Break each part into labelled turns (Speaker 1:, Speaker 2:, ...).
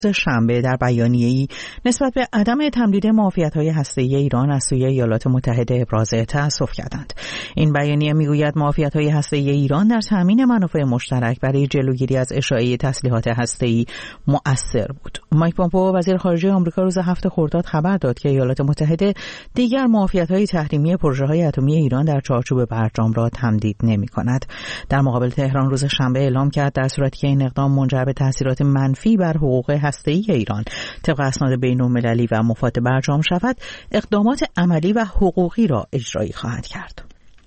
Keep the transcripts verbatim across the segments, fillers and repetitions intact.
Speaker 1: شنبه در بیانیه‌ای نسبت به عدم تمدید معافیت‌های هسته‌ای ایران از سوی ایالات متحده ابراز تأسف کردند. این بیانیه می‌گوید معافیت‌های هسته‌ای ایران در تامین منافع مشترک برای جلوگیری از اشاعه تسلیحات هسته‌ای مؤثر بود. مایک پومپئو وزیر خارجه آمریکا روز هفتم خرداد خبر داد که ایالات متحده دیگر معافیت‌های تحریمی پروژه‌های اتمی ایران در چارچوب برجام را تمدید نمی‌کند. در مقابل تهران روز شنبه اعلام کرد در صورتی که این اقدام منجر به تأثیرات منفی بر حقوق هسته‌ای ایران طبق اسناد بین‌المللی و مفاد برجام شود، اقدامات عملی و حقوقی را اجرایی خواهد کرد.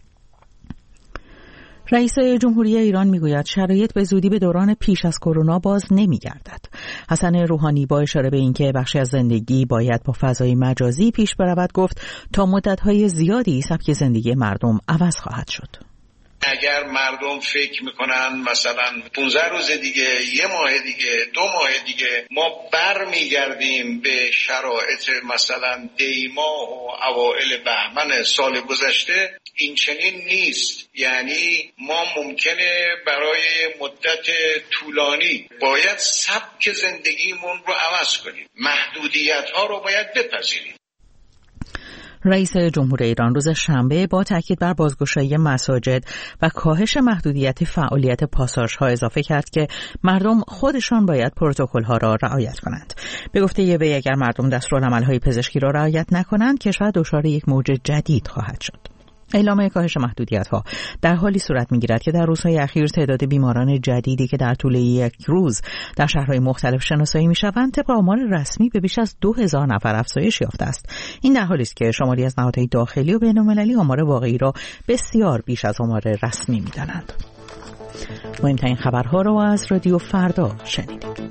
Speaker 1: رئیس جمهوری ایران میگوید شرایط به زودی به دوران پیش از کرونا باز نمیگردد. حسن روحانی با اشاره به اینکه بخشی از زندگی باید با فضای مجازی پیش برود گفت تا مدت‌های زیادی سبک زندگی مردم عوض خواهد شد.
Speaker 2: اگر مردم فکر میکنن مثلا پانزده روز دیگه، یه ماه دیگه، دو ماه دیگه ما بر میگردیم به شرایط مثلا دیماه و اوائل بهمن سال گذشته، این چنین نیست. یعنی ما ممکنه برای مدت طولانی باید سبک زندگیمون رو عوض کنیم، محدودیت ها رو باید بپذیریم.
Speaker 1: رئیس جمهور ایران روز شنبه با تاکید بر بازگشایی مساجد و کاهش محدودیت فعالیت پاساژها اضافه کرد که مردم خودشان باید پروتکل‌ها را رعایت کنند. به گفته وی اگر مردم دستورالعمل‌های پزشکی را رعایت نکنند کشور دچار یک موج جدید خواهد شد. اعلام کاهش محدودیت‌ها در حالی صورت می‌گیرد که در روزهای اخیر تعداد بیماران جدیدی که در طول یک روز در شهرهای مختلف شناسایی می‌شوند طبق آمار رسمی به بیش از دو هزار نفر افزایش یافته است. این در حالی است که شماری از نهادهای داخلی و بین‌المللی آمار واقعی را بسیار بیش از آمار رسمی می‌دانند. مهمترین خبرها را از رادیو فردا شنیدید.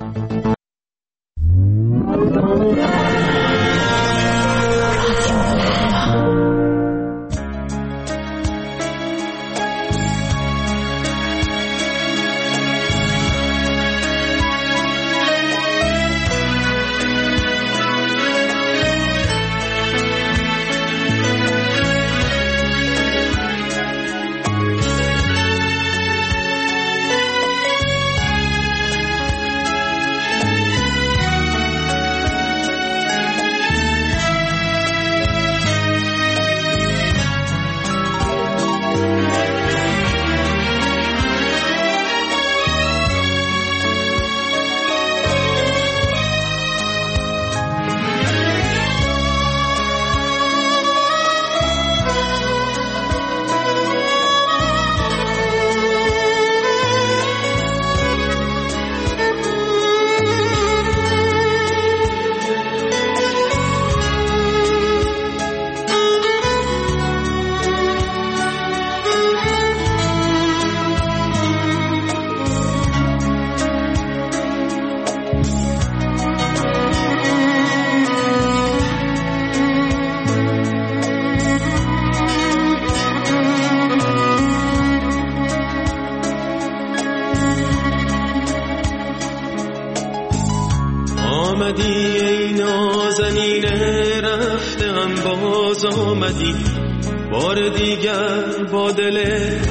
Speaker 3: بار دیگر با دل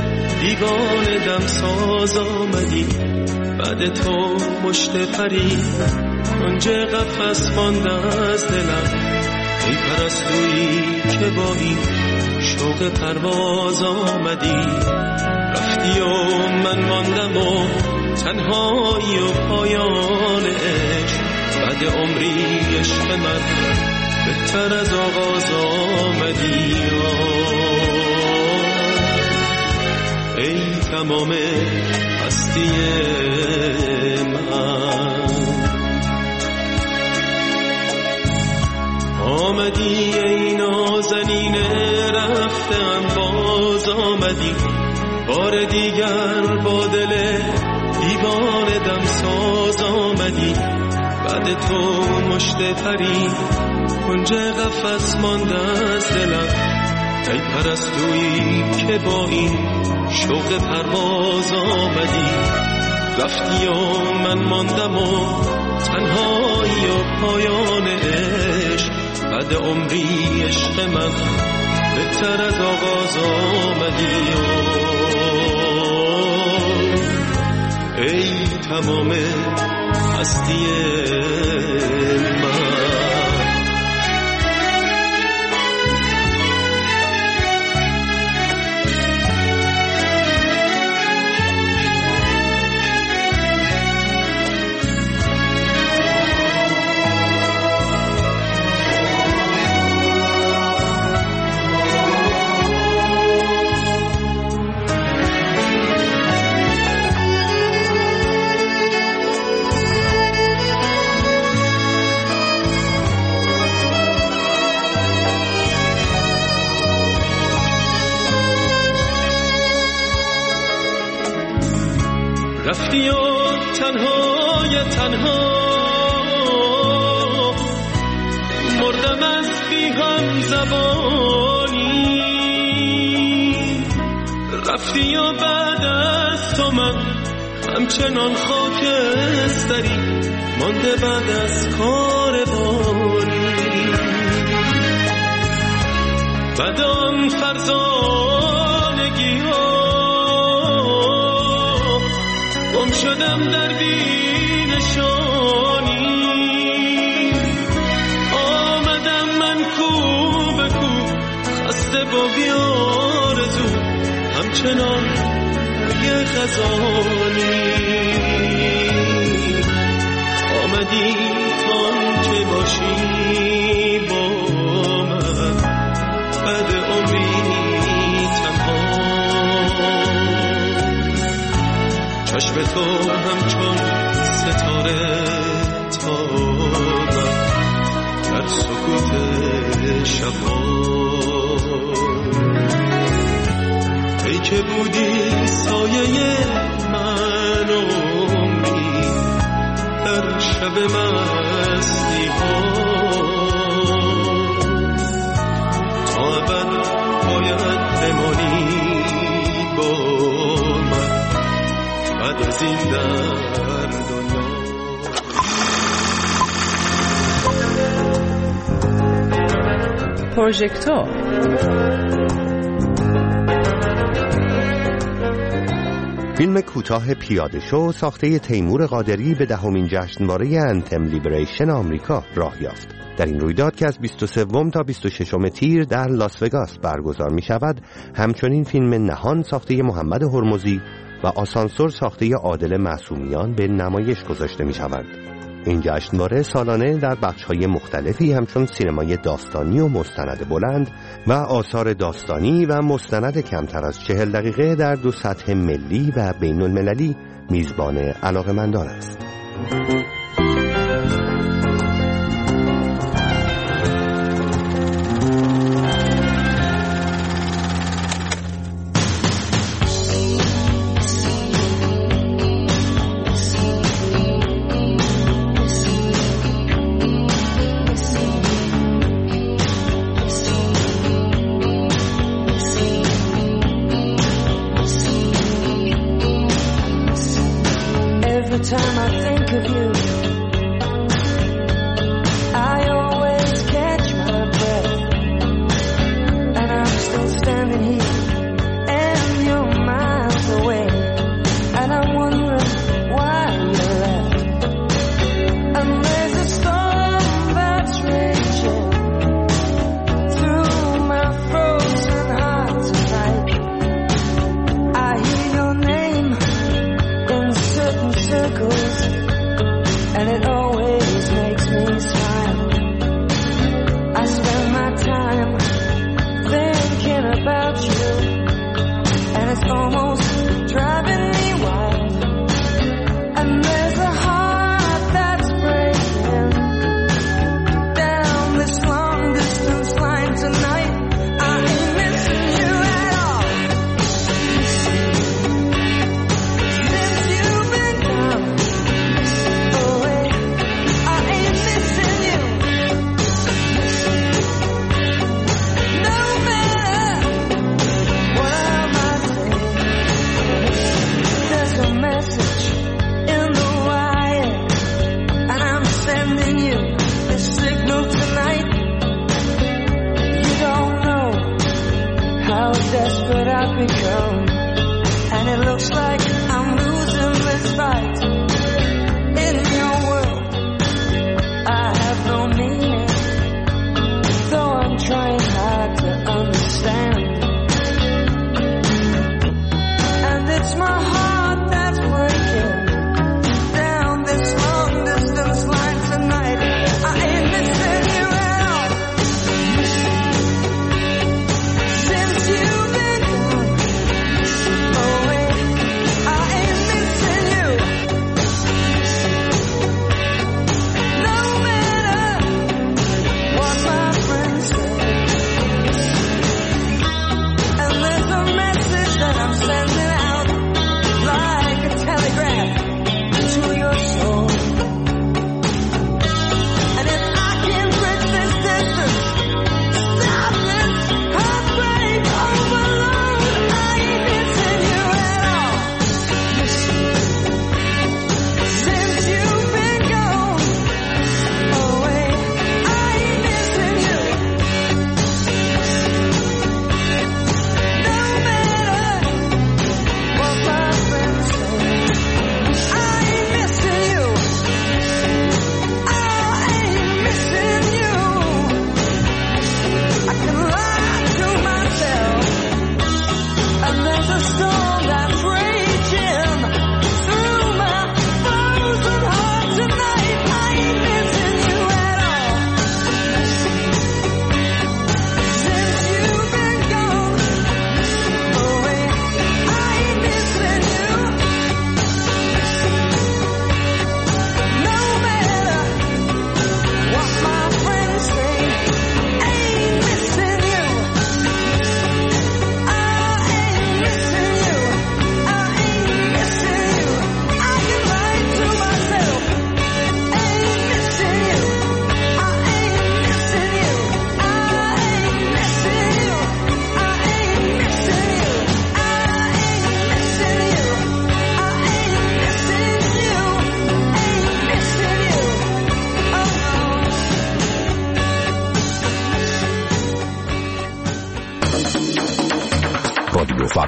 Speaker 3: دیوانه دم ساز آمدی، بعد تو مشت پری کنج قفس مانده از دلم. ای پرستویی که با این شوق پرواز آمدی، رفتی و من ماندم و تنهایی و پایان عشق. بعد عمری عشق من بهتر از آغاز آمدی. ای تمام هستی من، آمدی ای نازنین رفتم باز آمدی، بار دیگر با دل دیوانه دم ساز آمدی. بعد تو مشت پری کنج قفس مانده از دلم. ای پرستویی که با این شوق پرواز آمدی، رفتی و من ماندم و تنهایی و پایان عشق. بعد عمری عشق من بهتر از آغاز آمدی. ای تمام هستی من. رفتی و تنهای تنها مردم از بی هم زبانی. رفتی و بعد از تو من همچنان خاکستری مانده بعد از کاروانی. بعد آن فرزانگی ها گم شدم در بینشانی. آمدم من کو به کو خسته با بیارزو همچنان یه خزانی. آمدی تان که باشی با من بعد عمری تنها. چشم تو همچون ستاره تابم در سکوت شبها. ای که بودی سایه من و عمری در شب مستی ها. تا ابد باید بمانی با من بعد از این در دنیا.
Speaker 1: پروژکتور
Speaker 4: فیلم کوتاه پیاده شو ساخته تیمور قادری به دهمین جشنواره انتم لیبریشن آمریکا راه یافت. در این رویداد که از بیست و سوم تا بیست و ششم تیر در لاس وگاس برگزار می شود، همچنین فیلم نهان ساخته محمد هرمزی و آسانسور ساخته عادل معصومیان به نمایش گذاشته می شود. این جشنواره سالانه در بخش‌های مختلفی همچون سینمای داستانی و مستند بلند و آثار داستانی و مستند کمتر از چهل دقیقه در دو سطح ملی و بین المللی میزبان علاقه‌مندان است.
Speaker 5: Time I think of you, I always catch my breath, and I'm still standing here, and you're miles away, and I'm wondering why you left. And there's a storm that's raging through my frozen heart tonight. I hear your name in certain circles, and it always makes me smile. I spend my time thinking about you, and it's almost driving me wild. And there's a heart that's breaking down this long distance line tonight. I ain't missing you at all. Since you've been gone away, I ain't missing you. No matter what I might say, there's a message in the wire, and I'm sending you this signal tonight. You don't know how desperate I've become, and it looks like I'm losing this fight. In your world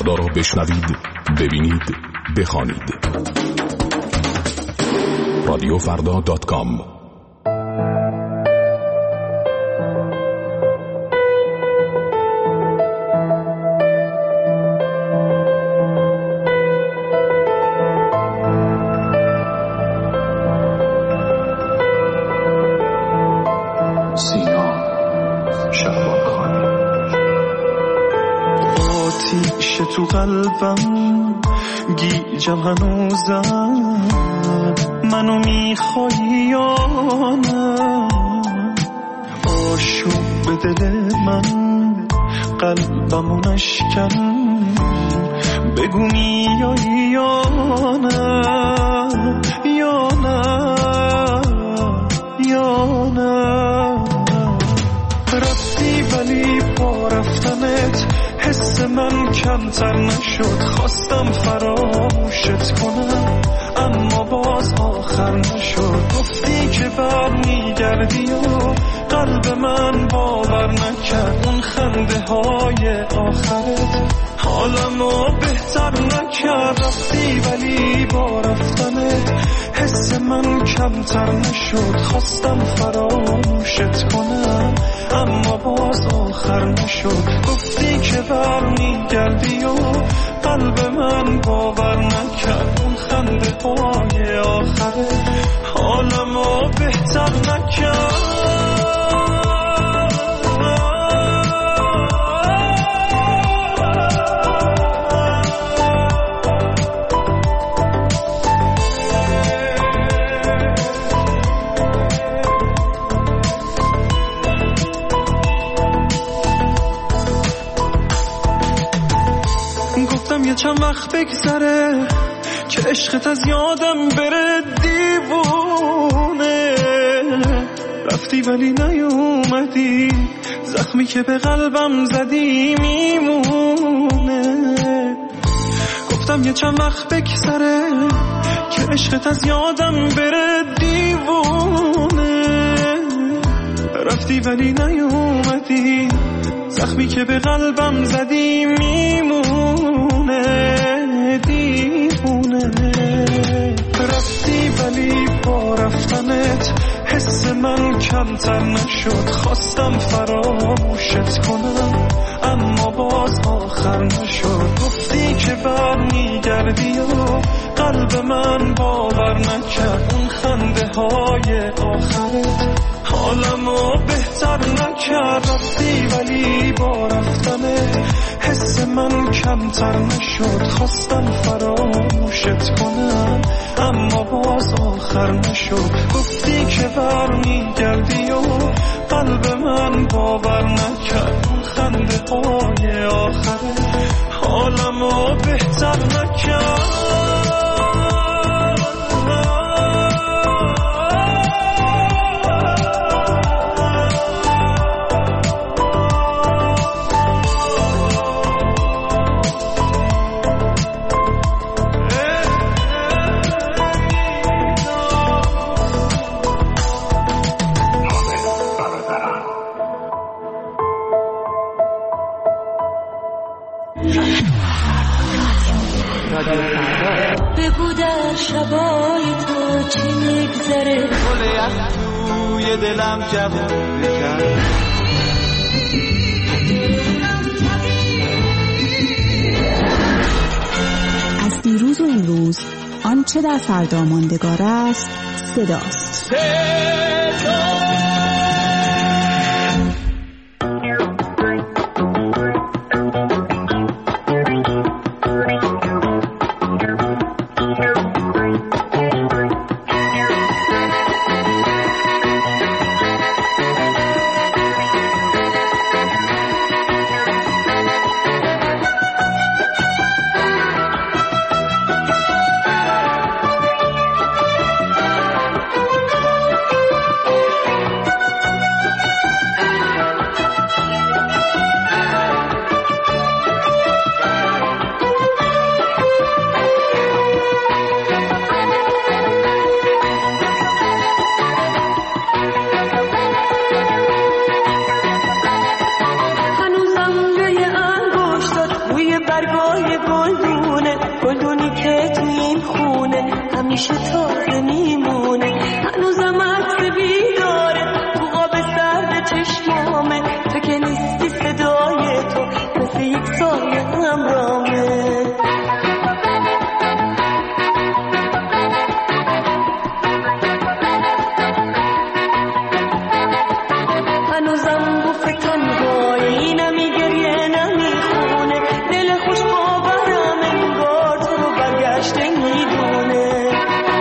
Speaker 6: فردا را بشنوید، ببینید، بخوانید. رادیو فردا دات کام.
Speaker 3: تو قلبم گیجم هنوزم، منو میخوایی یا نه؟ آشوب به دل من قلبمو نشکن، بگو میایی یا نه یا نه یا نه. رفتی ولی با رفتنت حس من کمتر نشد، خواستم فراموشت کنم اما باز آخر نشد. گفتی که بر میگردی و قلب من باور نکرد، اون خنده های آخرت حالمو بهتر نکرد. رفتی ولی با رفتنت حس من کمتر نشد، خواستم فراموشت کنم اما باز آخر نشد. گفتی که بر میگردی و قلب من باور نکرد، اون خنده های آخرت حالمو بهتر نکرد. یه چند وقت بگذره که عشقت از یادم بره، دیوونه. رفتی ولی نیومدی، زخمی که به قلبم زدی میمونه. گفتم یه چند وقت بگذره که عشقت از یادم بره، دیوونه. رفتی ولی نیومدی، زخمی که به قلبم زدی میمونه، دیوونه. رفتی ولی با رفتنت حس من کمتر نشد، خواستم فراموشت کنم اما باز آخر نشد. گفتی که بر میگردی و قلب من باور نکرد، اون خنده های آخرت حالمو بهتر نکرد. رفتی ولی با رفتنت حس من کمتر نشد، خواستم فراموشت کنم اما باز آخر نشد. گفتی که بر میگردی و قلب من باور نکرد، اون خنده های آخرت حالمو بهتر نکرد.
Speaker 5: بگو در شبای تو چی میگذره،
Speaker 3: گل یخ توی دلم جوون بکن.
Speaker 7: از دیروز و امروز آنچه در فردا ماندگار است صداست.
Speaker 5: همیشه تازه میمونه. هنوزم عطر بیداره تو قاب سرد چشمامه، تو که نیستی صدای تو مثل یک سایه همراهمه. هنوزم بوف تنهایی نمیگریه نمیخونه، دل خوش باورم انگار تو رو برگشته میدونه.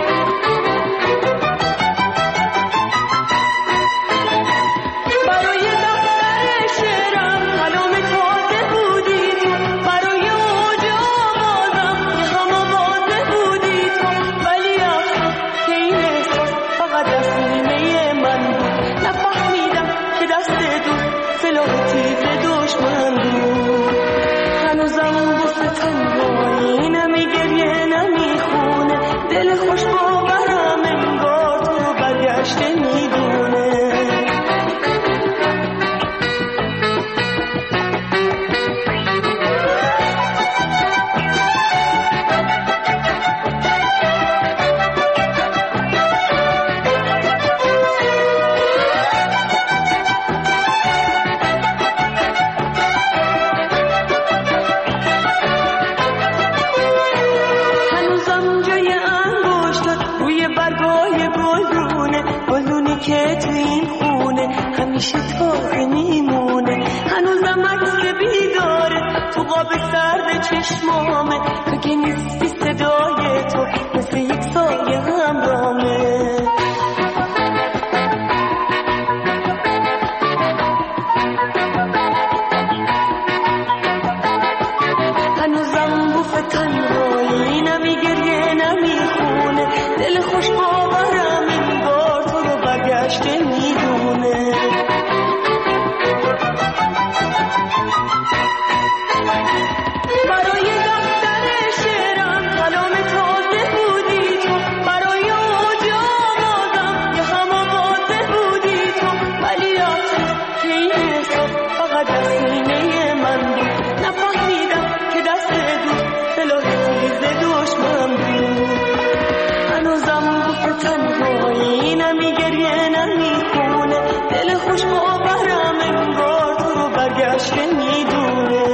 Speaker 5: برای دفتر شعرم کلام تازه بودی تو، برای اوج آوازم یه هم آوازه بودی تو، ولی افسوس که این احساس فقط از سینه من بود. نفهمیدم که دست دوست سلاح تیز دشمن بود. هنوزم بوسه تنهایی نمیگریه نمیخونه، دل خوش باورم انگار تو رو برگشته میدونه. هنوزم جای انگشتات روی برگای گلدونه، گلدونی که تو این خونه همیشه تازه میمونه. هنوزم عکس بیداره تو قاب سرد چشمامه، تو که نیستی صدای تو مثل یک سایه همراهمه. هنوزم بوف تنهایی نمیگریه نمیخونه، دل خوش باورم انگار تو رو برگشته میدونه. برای دفتر شعرم کلام تازه بودی تو، برای اوج آوازم یه هم آوازه بودی تو، ولی افسوس که این احساس فقط از سینه من بود. نفهمیدم که دست دوست سلاح تیز دشمن بود. هنوزم بوف تنهایی نمیگریه نمیخونه، دل خوش باورم انگار تو رو برگشته میدونه.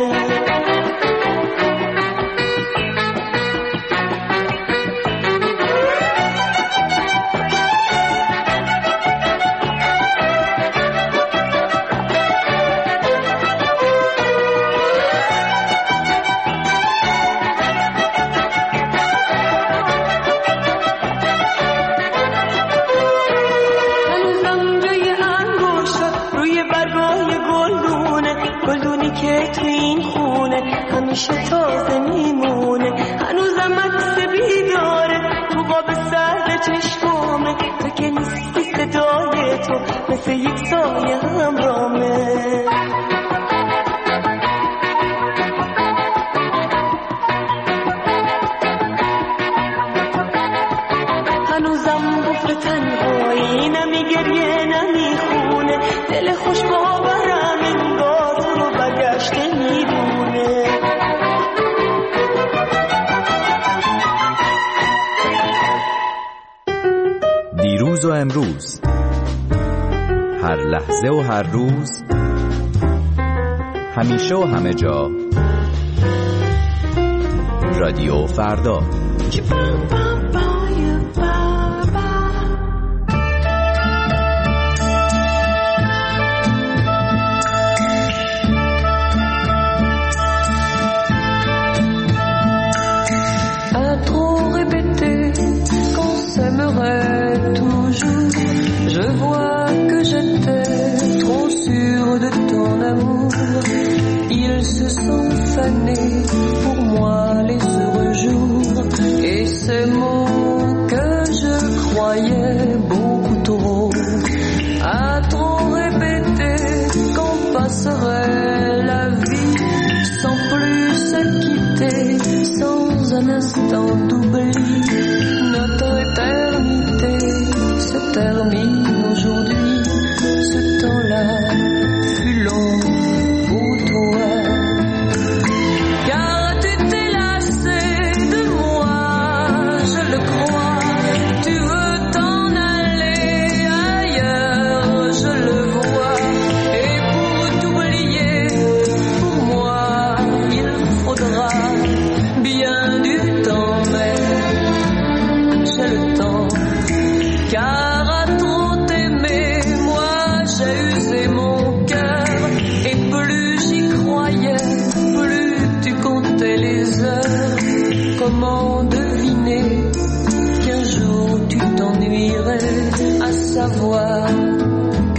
Speaker 5: هنوزم جای انگشتات روی برگای گلدونه، گلدونی که تو این خونه همیشه تازه میمونه. هنوزم عکس بیداره تو قاب سرد چشمامه، تو که نیستی صدای تو مثل یک سایه همراهمه. هنوزم بوف تنهایی نمیگریه نمیخونه، دل خوش باورم انگار تو رو برگشته میدونه.
Speaker 8: دیروز و امروز، هر لحظه و هر روز، همیشه و همه جا، رادیو فردا.
Speaker 5: À trop répéter qu'on s'aimerait toujours, je vois que j'étais trop sûre de ton amour. Ils se sont fanés pour moi les heureux jours, et ces mots que je croyais beaucoup trop. À trop répéter qu'on passerait la vie sans plus se quitter, sans un instant d'oubli. Notre éternité se termine aujourd'hui. Ce temps-là fut long pour toi, car tu t'es lassé de moi, je le crois.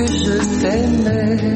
Speaker 5: je t'aimais.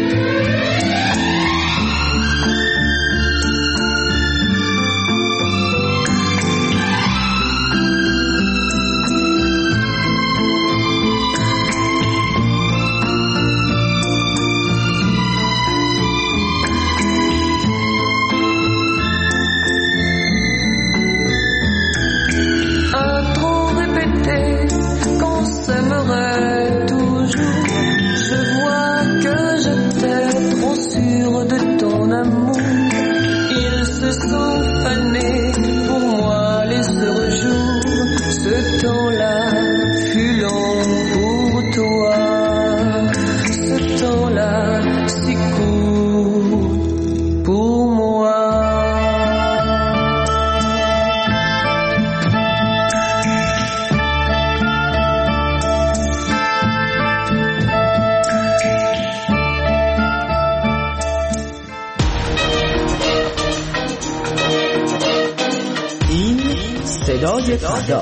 Speaker 9: صدای فردا،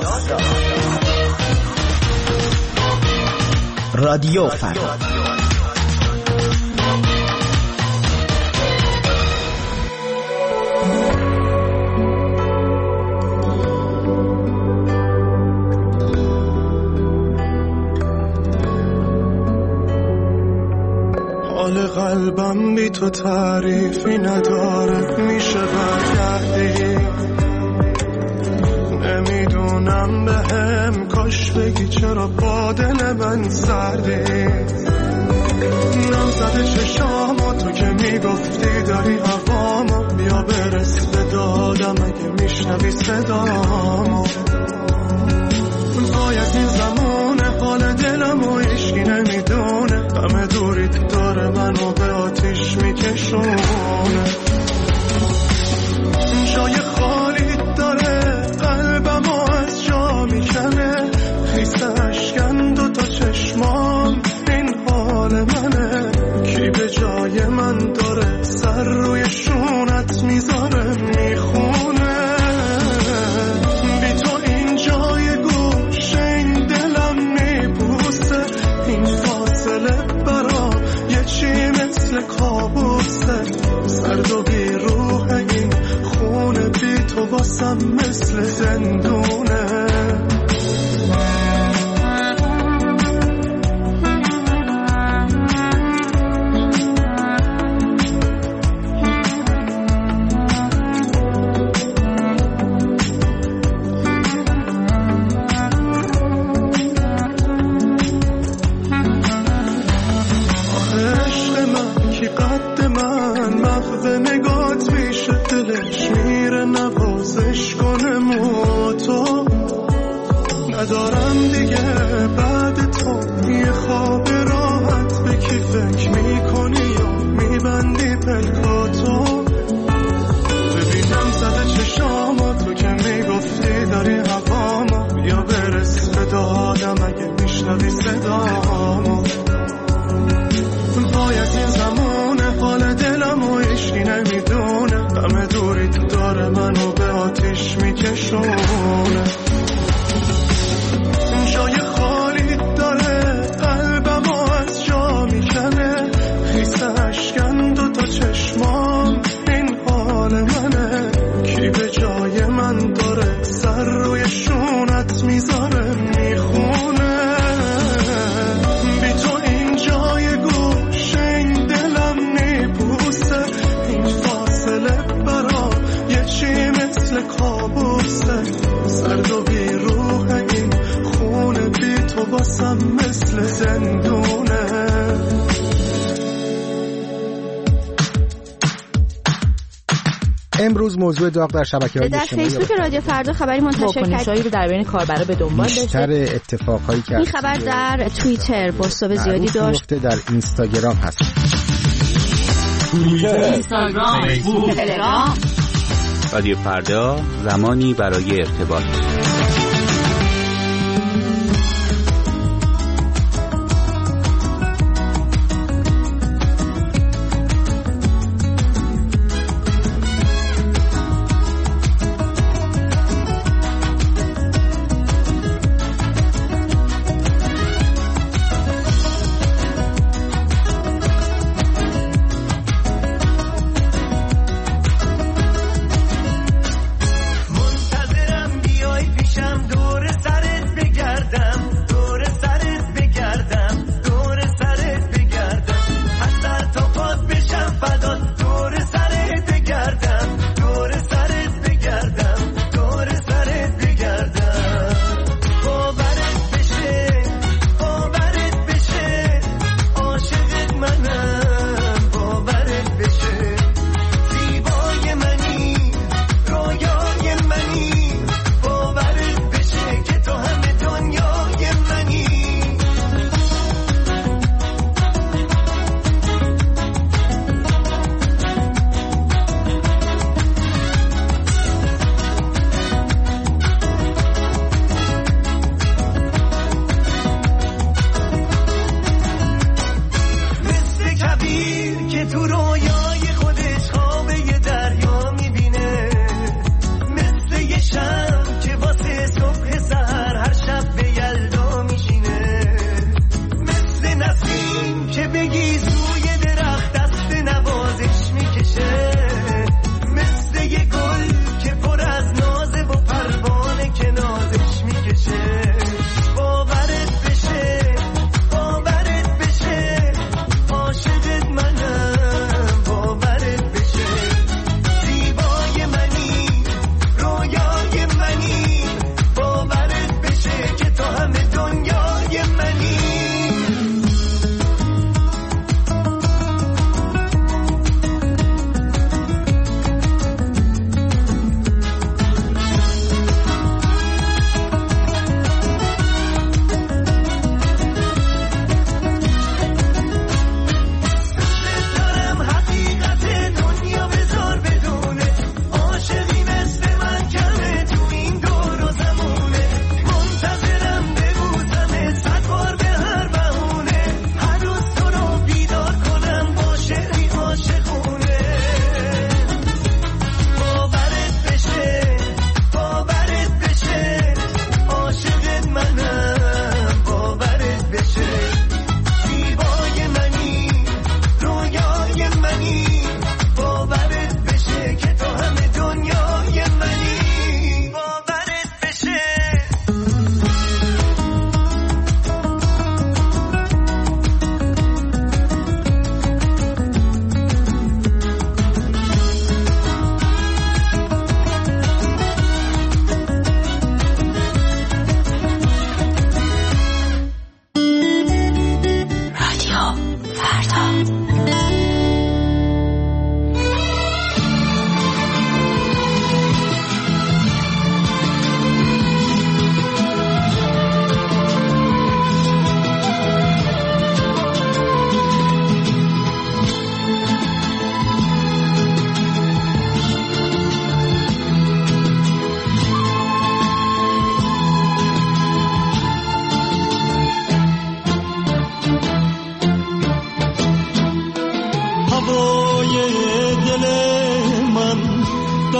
Speaker 9: رادیو فردا.
Speaker 3: حال قلبم بی تو تعریفی نداره، میشه برگردی؟ نمیدونم به هم کاش بگی چرا با دل من سردی. نم زده چشامو تو که میگفتی داری هوامو، بیا برس به دادم اگه میشنوی صدامو. باید این زمونه حال دلمو هیچکی نمیدونه، همه دوریت داره منو به آتیش میکشونه. جای خالی داره قلبمو از جا میکنه، خیس اشکن دو تا چشمام این حال منه. کی به جای من داره سر روی شونت میذاره میخونه. بی تو این جای گوشه این دلم میبوسه، این فاصله برا یه چی مثل کابوسه. سرد و بی روح این خونه بی تو واسم مثل زندونه. ندارم دیگه بعد تو یه خواب راحت، به کی فکر میکنی یا میبندی پلکاتو. ببینم زده چشامو تو که میگفتی داری هوامو، بیا برس به دادم اگه میشنوی صدامو. باید این زمونه حال دلمو هیچکی نمیدونه، همه دوریت داره منو به آتیش میکشونه. جای خالی داره قلبمو از جا میکنه، خیس اشکن دو تا چشمام این حال منه. کی به جای من داره سر روی شونت میذاره میخونه. بی تو این جای گوشه این دلم میبوسه، این فاصله برا یه چی مثل کابوسه. سرد و بی روح این خونه بی تو باسم مثل زندونه.
Speaker 10: امروز موضوع داغ در شبکه‌های اجتماعی
Speaker 11: در فیسبوک رادیو فردا خبری منتشر کرد. واکنش‌هایی رو در بین کاربرا به دنبال داشته.
Speaker 10: بیشتر اتفاقایی که
Speaker 11: این خبر در توییتر بازتاب زیادی داشت.
Speaker 10: در اینستاگرام هست.
Speaker 12: توییتر، اینستاگرام، فیسبوک، تلگرام. رادیو فردا، زمانی برای ارتباط.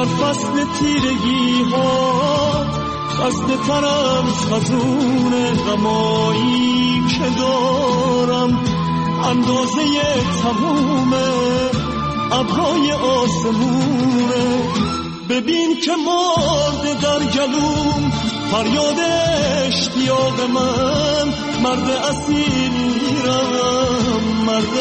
Speaker 3: در فصل تیرگی ها خسته ترم خزون غمایی که دارم اندازه تموم ابرای آسمونه ببین که مرده در گلوم فریاد اشتیاق من مرد اسیرم مرد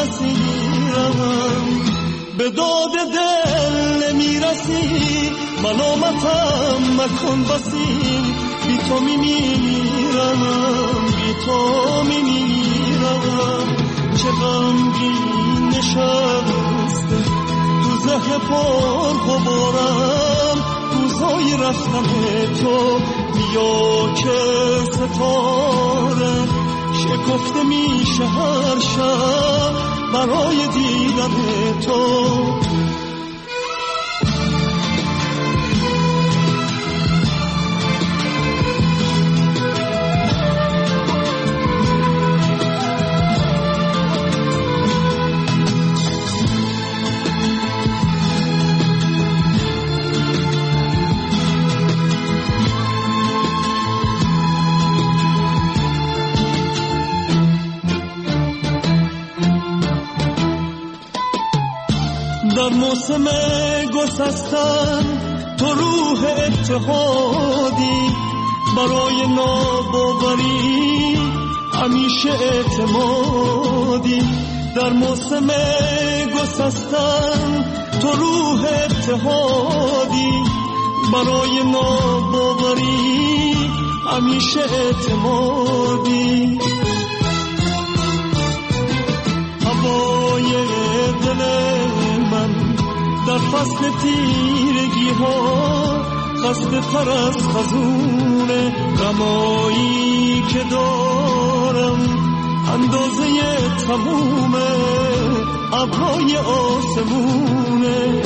Speaker 3: اسیرم به داد دل نمیرسی ملامتم مکن بسی بی تو میمیرم بی تو میمیرم چه غمگین نشسته تو ذهن پر غبارم روزای رفتن تو بیا که ستاره شکفته میشه هر شب برای دیدن تو در موسم گسستن تو روح اتحادی برای ناباوری همیشه اعتمادی در موسم گسستن تو روح اتحادی برای ناباوری همیشه اعتمادی هوای دل من در فصل تیرگی ها خسته تر از خزون غمایی که دارم اندازه تموم ابرای آسمونه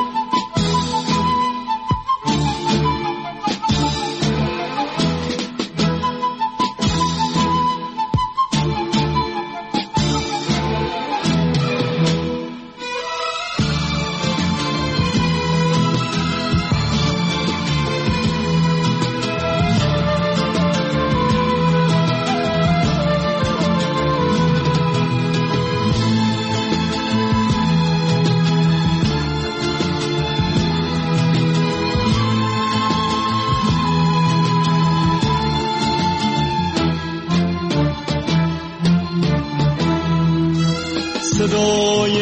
Speaker 3: صدای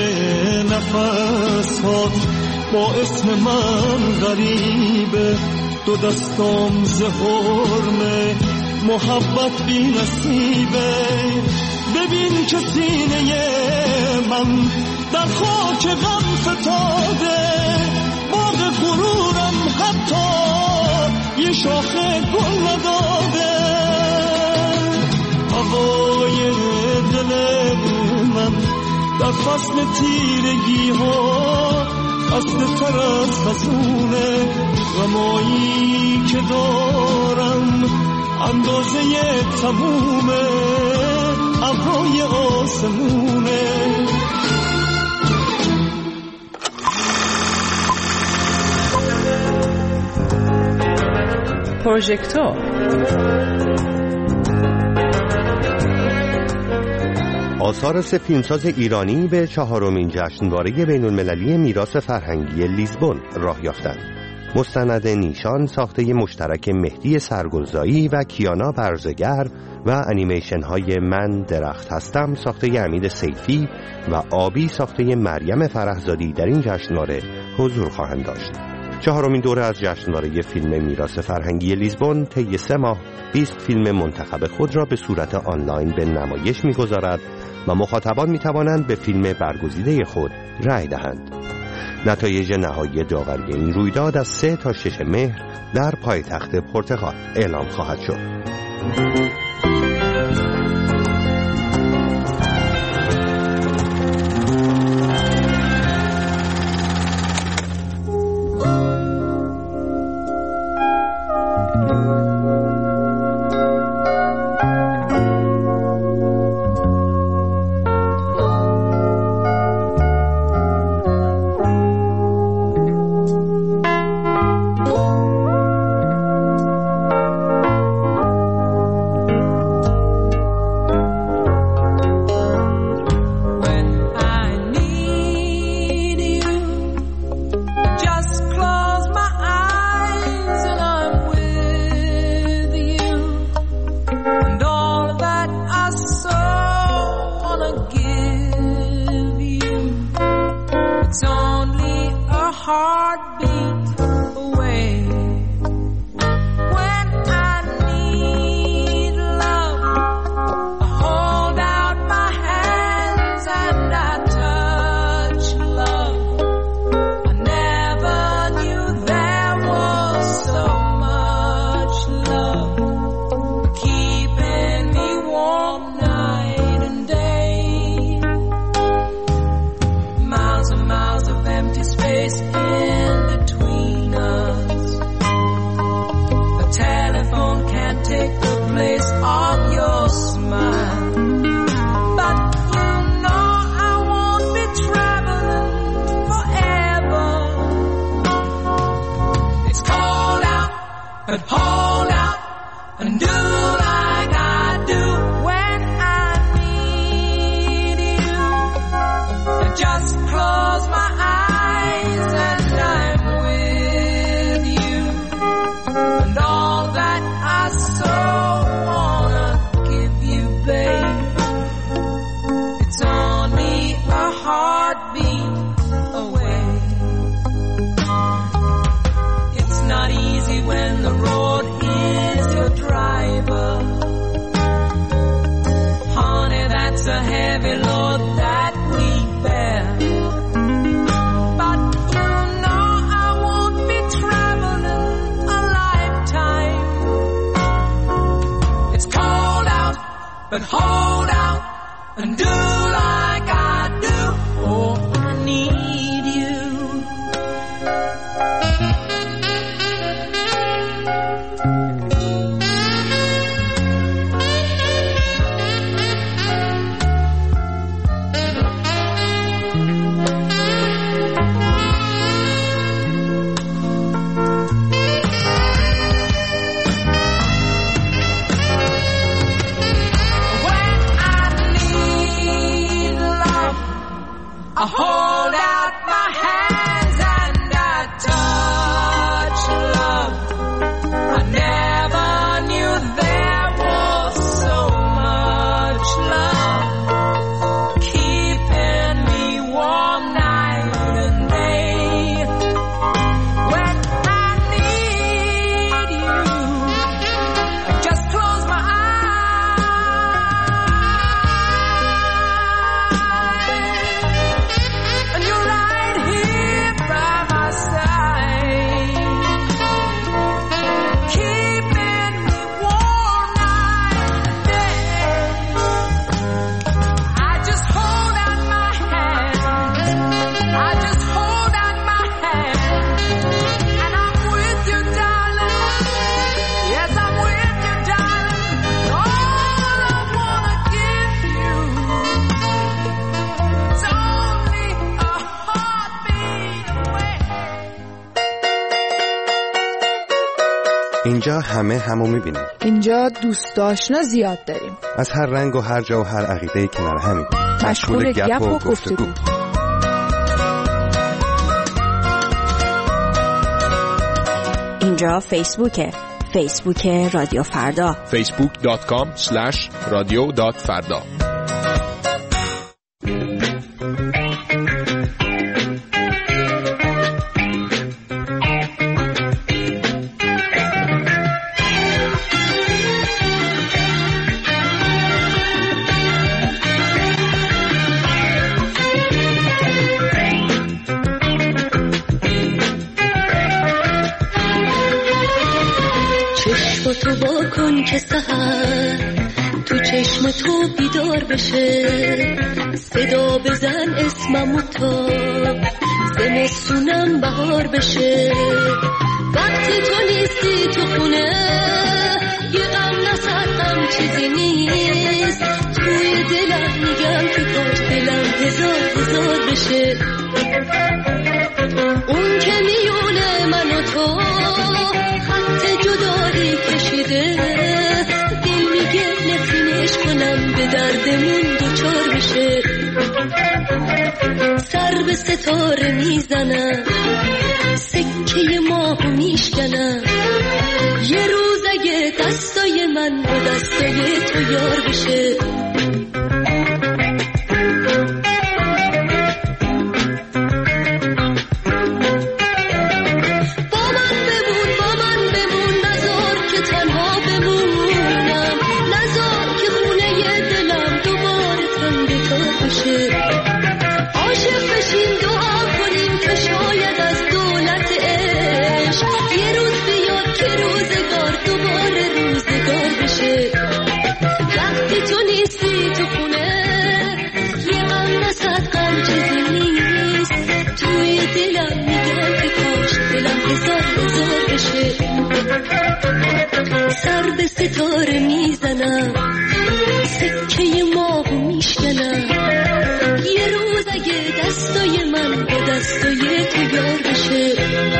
Speaker 3: نفسات با اسم من غریبه دو دستام زهرمه محبت بی نصیبه ببین که سینه من در خاک غم فتاده باغ غرورم حتی یه شاخه گل نداده هوای دل من در فصل تیرگی ها خسته تر از خزون غمایی که دارم اندازه تموم ابرای آسمونه
Speaker 1: پروژکتور
Speaker 4: آثار سه فیلمساز ایرانی به چهارمین جشنواره بین‌المللی میراث فرهنگی لیزبون راه یافتند. مستند نیشان ساخته مشترک مهدی سرگلزایی و کیانا برزگر و انیمیشن های من درخت هستم ساخته امید سیفی و آبی ساخته مریم فرحزادی در این جشنواره حضور خواهند داشت. چهارمین دوره از جشنواره فیلم میراث فرهنگی لیزبون طی سه ماه بیست فیلم منتخب خود را به صورت آنلاین به نمایش می‌گذارد و مخاطبان می‌توانند به فیلم برگزیده خود رأی دهند. نتایج نهایی داوری این رویداد از سه تا شش مهر در پایتخت پرتغال اعلام خواهد شد.
Speaker 5: it's a heavy load that we bear. But you know I won't be traveling a lifetime. It's cold out, but hold out and do like I do. Oh, I need you. I hold out my hands and I touch love. I never knew there was so much love, keeping me warm night and day. When I need you, I just close my eyes.
Speaker 4: اینجا همه همو میبینیم.
Speaker 11: اینجا دوست آشنا زیاد داریم.
Speaker 4: از هر رنگ و هر جا و هر عقیده‌ای کنار همین.
Speaker 11: مشغول گپ و گفتگو.
Speaker 13: اینجا فیسبوکه. فیسبوک رادیو فردا.
Speaker 6: فیسبوک دات کام اسلش رادیو دات فردا.
Speaker 14: تو با کن که سحر تو چشم تو بیدار بشه، صدا بزن اسممو تا زمستونم بهار بشه. وقتی تو نیستی تو خونه یه غم نصد غم چیزی نیست، توی دلم میگم که کاش دلم هزار هزار بشه. اون که میونه من و تو خط جدایی کشیده، دل میگه نفرینش کنم به دردمون دوچار بشه. سر به ستاره میزنم، سکه ماهو میشکنم، یه روز اگه دستای من با دستای تو یار بشه. سر به ستاره میزنم، سکه ماهو میشکنم، یه روز اگه دستای من با دستای تو یار بشه.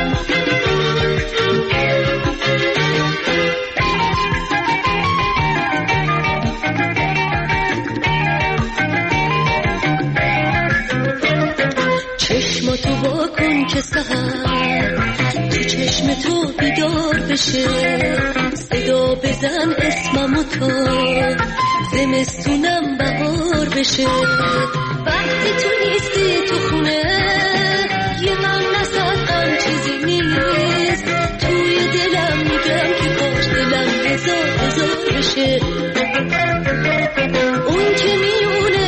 Speaker 14: چشماتو با کن که سحر تو چشم تو بیدار بشه، صدا بزن اسممو تا زمستونم بهار بشه. وقتی تو نیستی تو خونه یه غم نصد غم چیزی نیست، توی دلم میگم که کاش دلم هزار هزار بشه. اون که میونه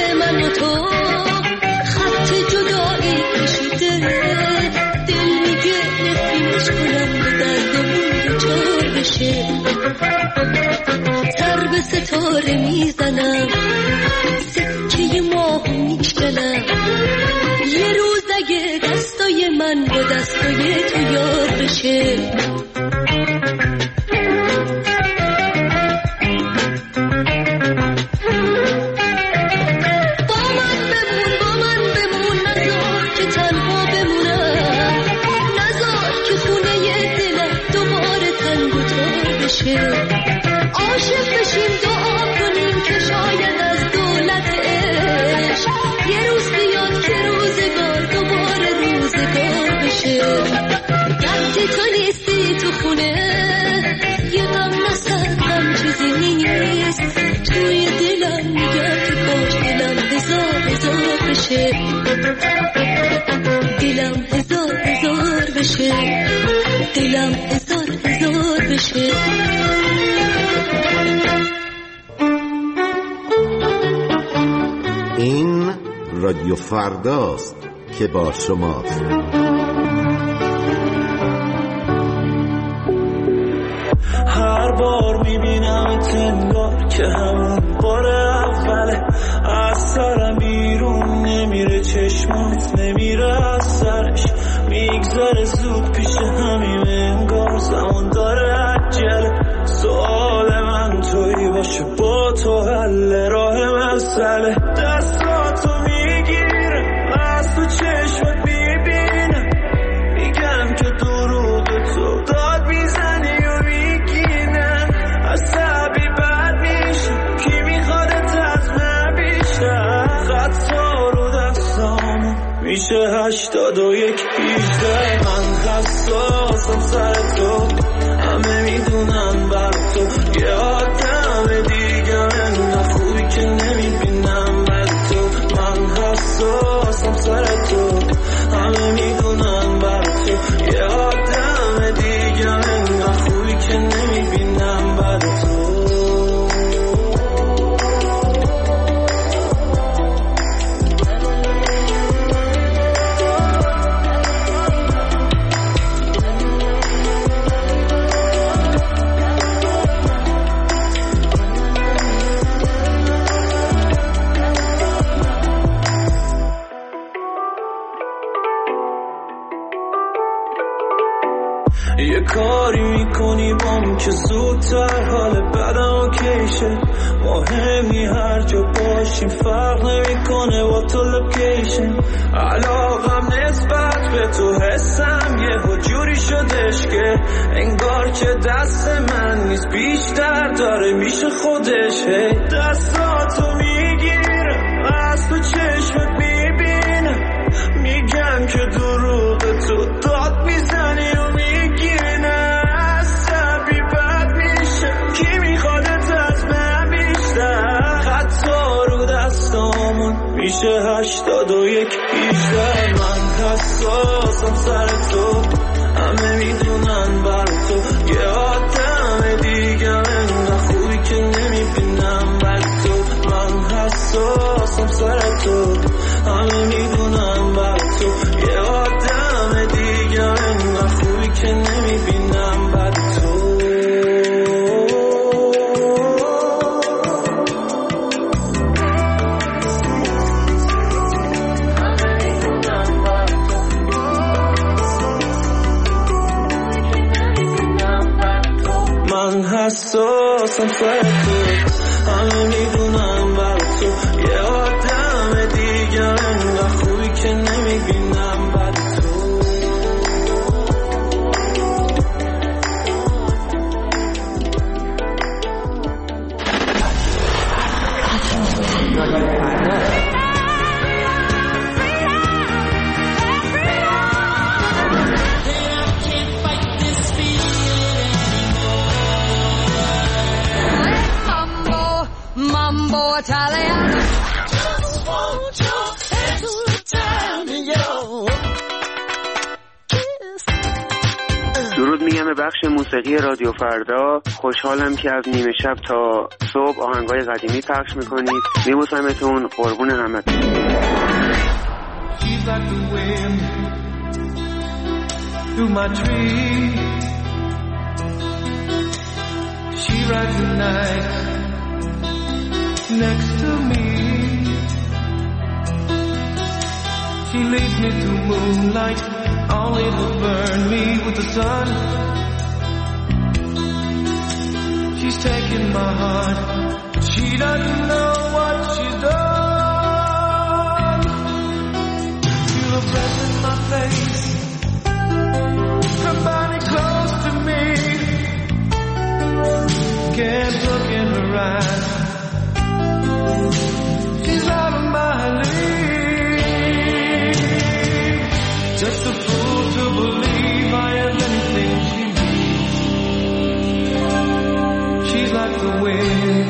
Speaker 14: دوباره میزنم سکه ماه میشکنم یه روز اگه دستای من با دستای تو یار بشه عاشق بشیم دعا کنیم که شاید از دولت عشق یه روز بیاد که روزگار دوباره روزگار بشه وقتی تو نیستی تو خونه یه غم نسردم چیزی نیست توی دلم میگم که کاش دلم هزار هزار بشه دلم هزار هزار بشه دلم هزار هزار بشه
Speaker 15: این رادیو فرداست که با شماست.
Speaker 3: هر بار میبینم انگار که همون بار اوله از سرم بیرون نمیره چشمات نمیره از سرش میگذره زود پیش همیم انگار زمان داره عجله سوال من توی باشه با تو حل راه مسئله دستاتو میگیرم از تو چشمت میبینم میگم که درود تو داد میزنی و میگینم عصبی بد میشه کی میخوادت از من بیشتر خطا رو دستامون میشه هشتاد و یک بیشتر من حساسم سر تو همه میدونم بر تو یه آدم دیگه انقدر خوبی که نمیبینم بر تو من حساسم سر تو همه میدونم بر تو یه آدم دیگه انقدر خوبی که نمیبینم بر تو یه کاری میکنی بام که زودتر حال بدم اوکیشه مهمی هر جا باشیم فرق نمیکنه با تو لوکیشن علاقم نسبت به تو حسم یه جوری شدش که انگار که دست من نیست بیشتر داره میشه خودش دستاتو میگیرم از تو چشمت میبینم میگم که درود تو داد میزنی و میگینه عصبی بد میشه کی میخوادت از من بیشتر خطا رو دستامون میشه هشتاد و یک بیشتر من حساسم سر تو همه میدونن بر تو یه آدم دیگه انقدر خوبی که نمیبینم بر تو من حساسم سر تو همه میدونن بر تو یه آدم دیگه انقدر خوبی که نمیبینم بر تو من حساسم سر تو همه میدونم بر تو یه آدم دیگه انقدر خوبی که نمیبینم بر تو
Speaker 5: Mambo Italiano.
Speaker 16: درود میگم به بخش موسیقی رادیو فردا. خوشحالم که از نیمه شب تا صبح آهنگای قدیمی پخش میکنید. میبوسمتون، قربون همتون.
Speaker 3: She's like the wind through my tree. She rides the night next to me. She leads me to moonlight, only to burn me with the sun. She's taking my heart, she doesn't know what she's done. Feel her breath in my face, her body close to me. Can't look in her eyes, she's out of my league. Just a fool to believe I have anything she needs. She's like the wind.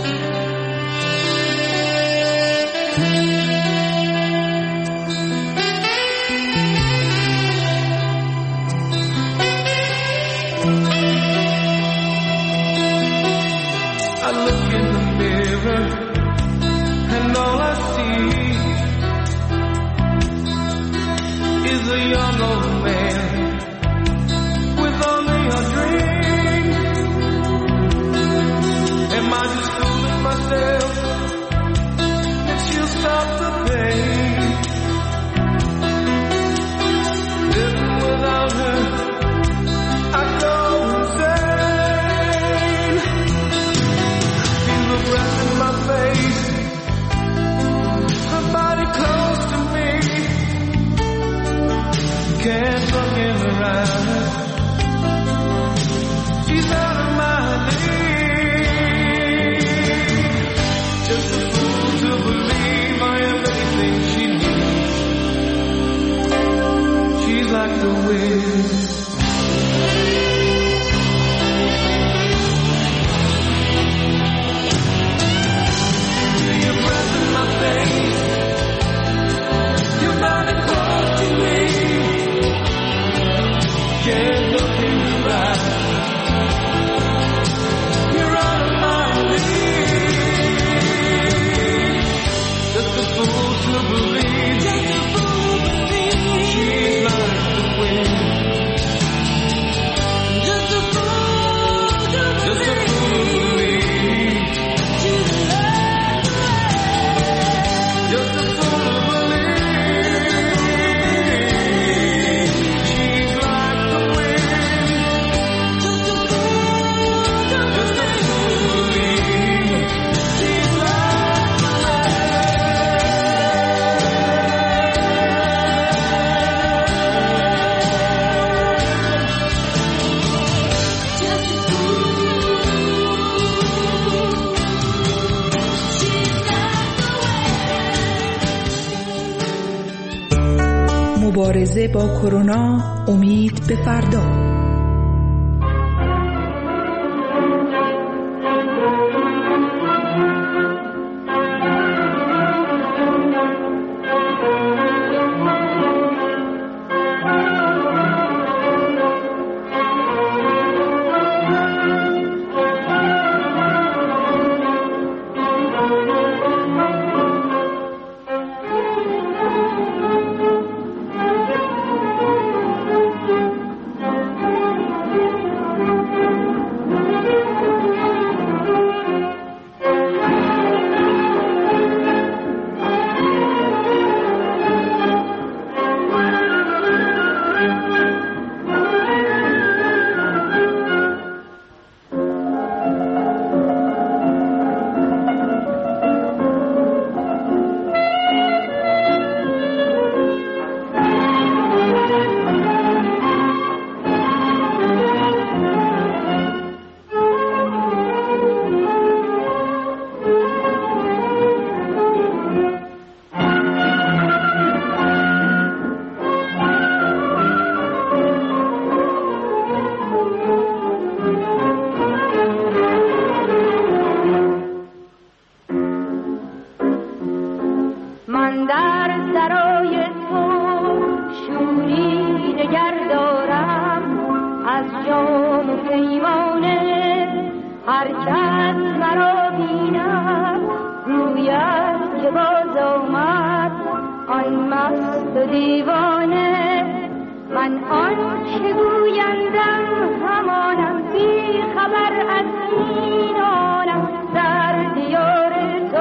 Speaker 3: I look in the mirror and all I see is a young old man with only a dream. Am I just fooling myself that she'll stop the pain? Living without her, I go insane. Feel the breath in my face, her body close to me. Can't look in her eyes, she's out of my league. Just a fool to believe I am anything she needs. She's like the wind. Feel your breath in my face, your body close to me. Can't look in your eyes, you're out of my league. Just a fool to believe, just a fool to believe. She's like the wind. Just a fool to believe, just a fool to believe. She's like the wind. Just a fool to believe. She's like the wind. Just a fool to believe. She's like the
Speaker 7: مبارزه با کرونا، امید به فردا.
Speaker 14: هرکس مرا بیند گوید که باز آمد آن مست و دیوانه. من آن که گویندم همانم، بی خبر از این آنم، در دیار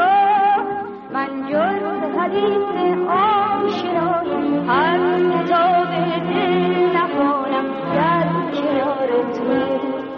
Speaker 14: جز حدیث آشنایی از کتاب دل نخوانم در کنار تو.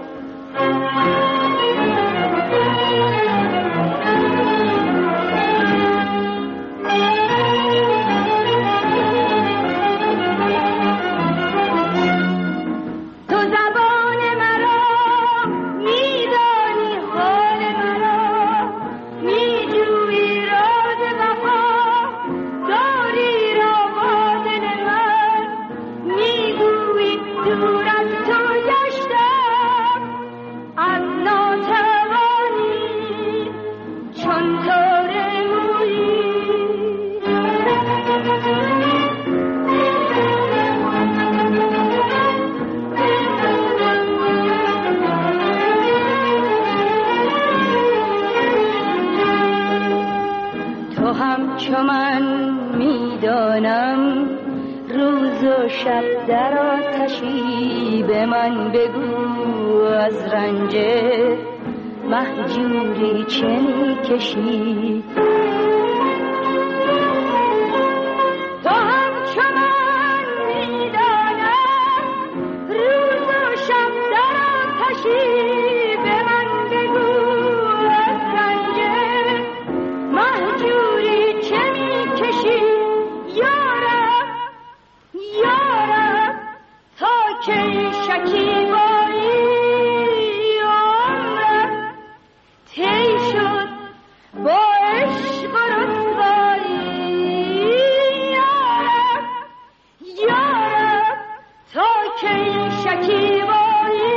Speaker 14: چو من میدانم روز و شب در آتشی به من بگو از رنج مهجوری چه میکشی. تو هم چو من میدانم روز و شب در آتشی به من بگو از رنج مهجوری چه میکشی. یارب یارب تا کی شکیبایی عمرم طی شد با عشق و رسوایی. یارب یارب تا کی شکیبایی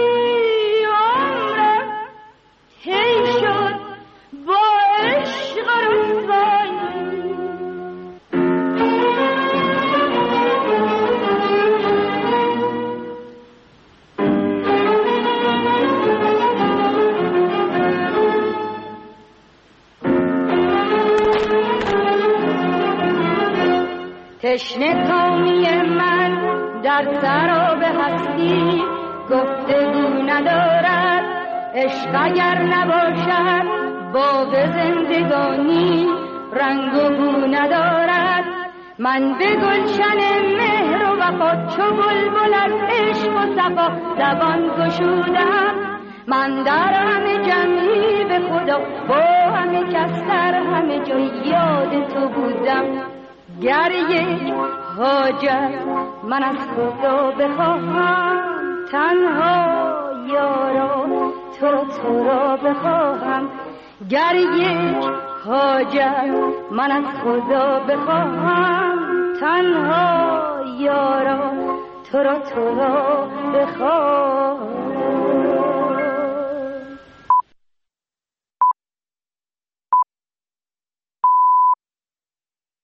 Speaker 14: عمرم طی شد با عشق و رسوایی. تشنه کامی من در سراب هستی گفتگو ندارد. عشق اگر نباشد باغ زندگانی رنگ و بو ندارد. من به گلشن مهر و وفا چو بلبل از عشق و صفا زبان گشودم. من در همه جمعی به خدا با همه کس در همه جای یاد تو بودم. گر یک حاجت من از خدا بخواهم تنها یارا تو را تو را بخواهم. گر یک حاجت من از خدا بخواهم تنها یارا تو را تو را بخواهم.